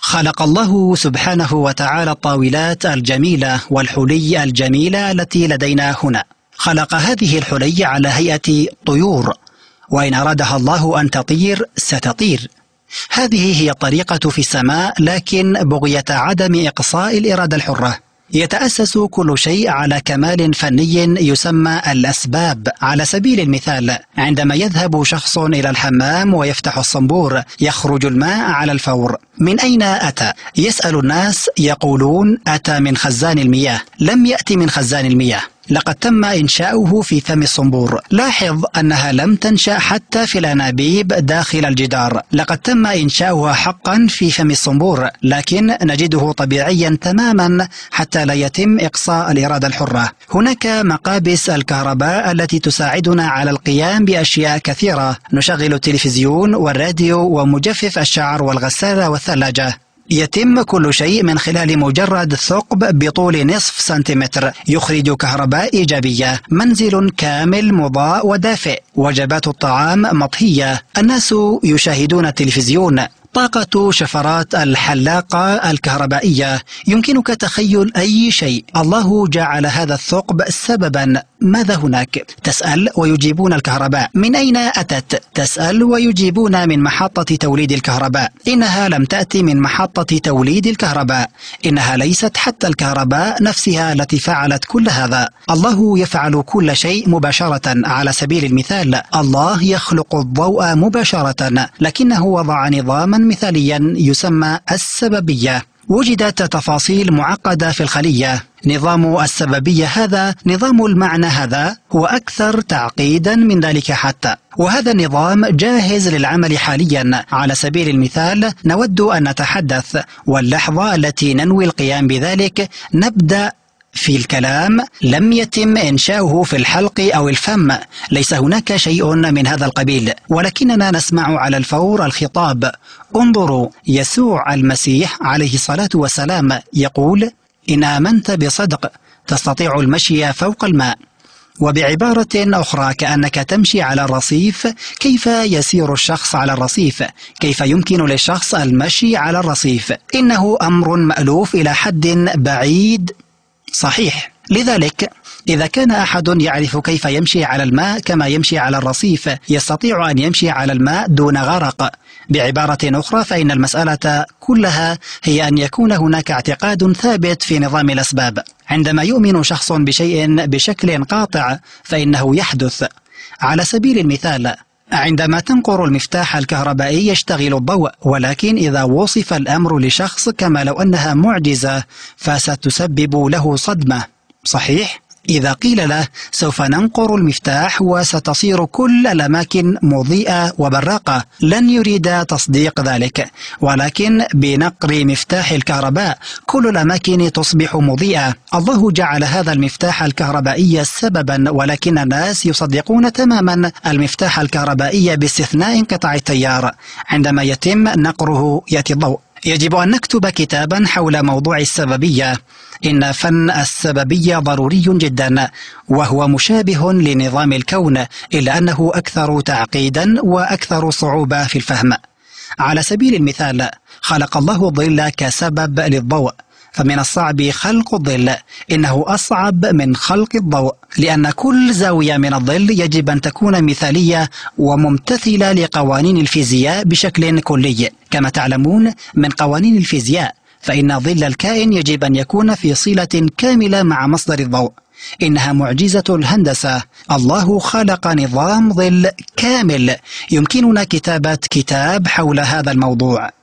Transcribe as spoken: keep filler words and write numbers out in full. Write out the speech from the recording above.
خلق الله سبحانه وتعالى الطاولات الجميلة والحلي الجميلة التي لدينا هنا. خلق هذه الحلي على هيئة طيور، وإن أرادها الله أن تطير ستطير. هذه هي الطريقة في السماء، لكن بغية عدم إقصاء الإرادة الحرة يتأسس كل شيء على كمال فني يسمى الأسباب. على سبيل المثال، عندما يذهب شخص إلى الحمام ويفتح الصنبور يخرج الماء على الفور. من أين أتى؟ يسأل الناس يقولون أتى من خزان المياه. لم يأتي من خزان المياه، لقد تم إنشاؤه في فم الصنبور. لاحظ أنها لم تنشأ حتى في الأنابيب داخل الجدار، لقد تم إنشاؤها حقا في فم الصنبور، لكن نجده طبيعيا تماما حتى لا يتم إقصاء الإرادة الحرة. هناك مقابس الكهرباء التي تساعدنا على القيام بأشياء كثيرة، نشغل التلفزيون والراديو ومجفف الشعر والغسالة والثلاجة. يتم كل شيء من خلال مجرد ثقب بطول نصف سنتيمتر يخرج كهرباء إيجابية. منزل كامل مضاء ودافئ، وجبات الطعام مطهية، الناس يشاهدون التلفزيون. طاقة شفرات الحلاقة الكهربائية، يمكنك تخيل أي شيء. الله جعل هذا الثقب سببا. ماذا هناك؟ تسأل ويجيبون الكهرباء. من أين أتت؟ تسأل ويجيبون من محطة توليد الكهرباء. إنها لم تأتي من محطة توليد الكهرباء، إنها ليست حتى الكهرباء نفسها التي فعلت كل هذا. الله يفعل كل شيء مباشرة. على سبيل المثال، الله يخلق الضوء مباشرة، لكنه وضع نظاما مثاليا يسمى السببية. وجدت تفاصيل معقدة في الخلية. نظام السببية هذا، نظام المعنى هذا، هو أكثر تعقيدا من ذلك حتى، وهذا النظام جاهز للعمل حاليا. على سبيل المثال، نود أن نتحدث، واللحظة التي ننوي القيام بذلك نبدأ في الكلام. لم يتم إنشاؤه في الحلق أو الفم، ليس هناك شيء من هذا القبيل، ولكننا نسمع على الفور الخطاب. انظروا، يسوع المسيح عليه الصلاة والسلام يقول: إن آمنت بصدق تستطيع المشي فوق الماء. وبعبارة أخرى، كأنك تمشي على الرصيف. كيف يسير الشخص على الرصيف؟ كيف يمكن للشخص المشي على الرصيف؟ إنه أمر مألوف إلى حد بعيد. صحيح. لذلك إذا كان أحد يعرف كيف يمشي على الماء كما يمشي على الرصيف، يستطيع أن يمشي على الماء دون غرق. بعبارة أخرى، فإن المسألة كلها هي أن يكون هناك اعتقاد ثابت في نظام الأسباب. عندما يؤمن شخص بشيء بشكل قاطع فإنه يحدث. على سبيل المثال، عندما تنقر المفتاح الكهربائي يشتغل الضوء، ولكن إذا وصف الأمر لشخص كما لو أنها معجزة فستسبب له صدمة. صحيح؟ إذا قيل له سوف ننقر المفتاح وستصير كل الأماكن مضيئة وبراقة، لن يريد تصديق ذلك. ولكن بنقر مفتاح الكهرباء كل الأماكن تصبح مضيئة. الله جعل هذا المفتاح الكهربائي سببا، ولكن الناس يصدقون تماما المفتاح الكهربائي باستثناء انقطاع التيار. عندما يتم نقره يأتي الضوء. يجب أن نكتب كتابا حول موضوع السببية. إن فن السببية ضروري جدا، وهو مشابه لنظام الكون، إلا أنه أكثر تعقيدا وأكثر صعوبة في الفهم. على سبيل المثال، خلق الله الظل كسبب للضوء، فمن الصعب خلق الظل. إنه أصعب من خلق الضوء، لأن كل زاوية من الظل يجب أن تكون مثالية وممتثلة لقوانين الفيزياء بشكل كلي. كما تعلمون من قوانين الفيزياء، فإن ظل الكائن يجب أن يكون في صلة كاملة مع مصدر الضوء. إنها معجزة الهندسة. الله خلق نظام ظل كامل. يمكننا كتابة كتاب حول هذا الموضوع.